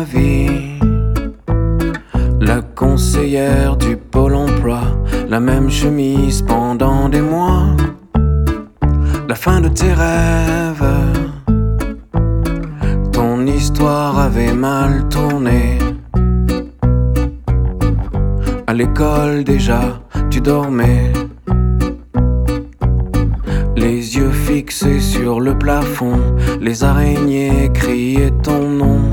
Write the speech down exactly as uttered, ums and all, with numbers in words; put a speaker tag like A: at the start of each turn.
A: la vie. La conseillère du pôle emploi, la même chemise pendant des mois. La fin de tes rêves, ton histoire avait mal tourné. À l'école déjà, tu dormais, les yeux fixés sur le plafond. Les araignées criaient ton nom.